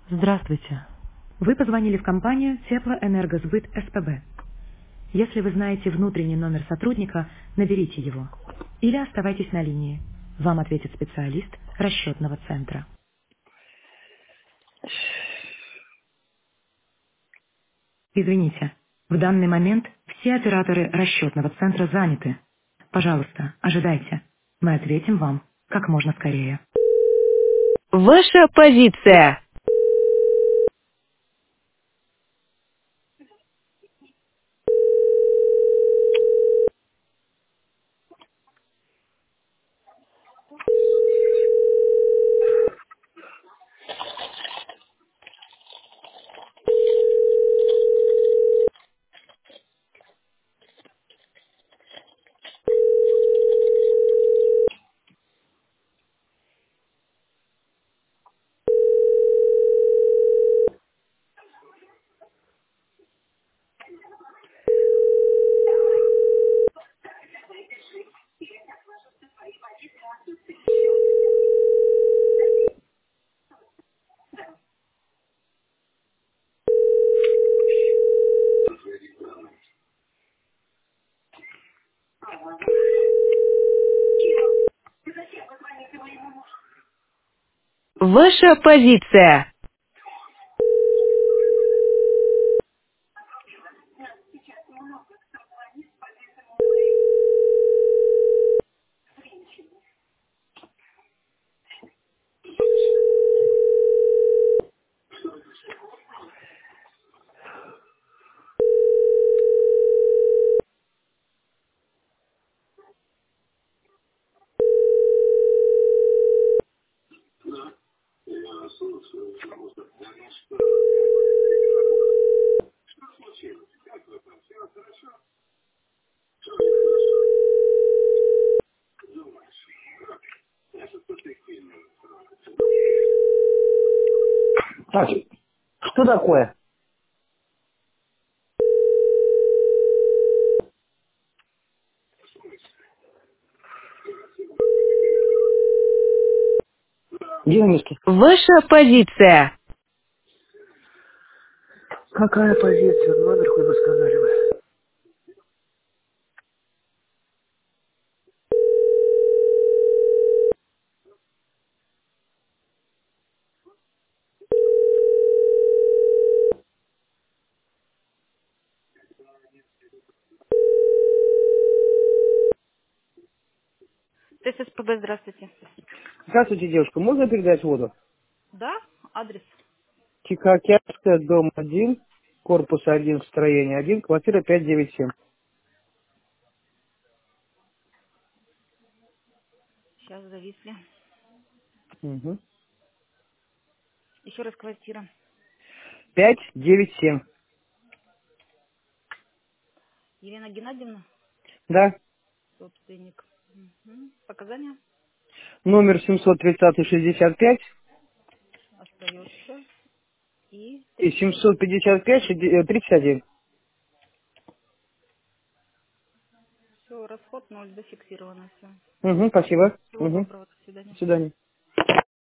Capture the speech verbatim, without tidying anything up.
Здравствуйте. Вы позвонили в компанию Теплоэнергосбыт СПБ. Если вы знаете внутренний номер сотрудника, наберите его. Или оставайтесь на линии. Вам ответит специалист расчетного центра. Извините, в данный момент все операторы расчетного центра заняты. Пожалуйста, ожидайте. Мы ответим вам как можно скорее. Ваша позиция. Ваша позиция. Так, что такое? Денежки. Ваша позиция. Какая позиция? Номер хоть бы сказали вы. ТССПБ, здравствуйте. Здравствуйте, девушка. Можно передать воду? Да, адрес. Тихоокеанская, дом один, корпус один, строение один, квартира пятьсот девяносто семь. Сейчас зависли. Угу. Еще раз квартира. пятьсот девяносто семь. Елена Геннадьевна, Да. собственник. Мгм. Показания Номер семьсот тридцать шестьдесят пять остается. И и тридцать один. семьсот пятьдесят пять тридцать один. Все, расход ноль, зафиксировано все. Угу, спасибо. Всего Угу. доброго, до свидания. До свидания.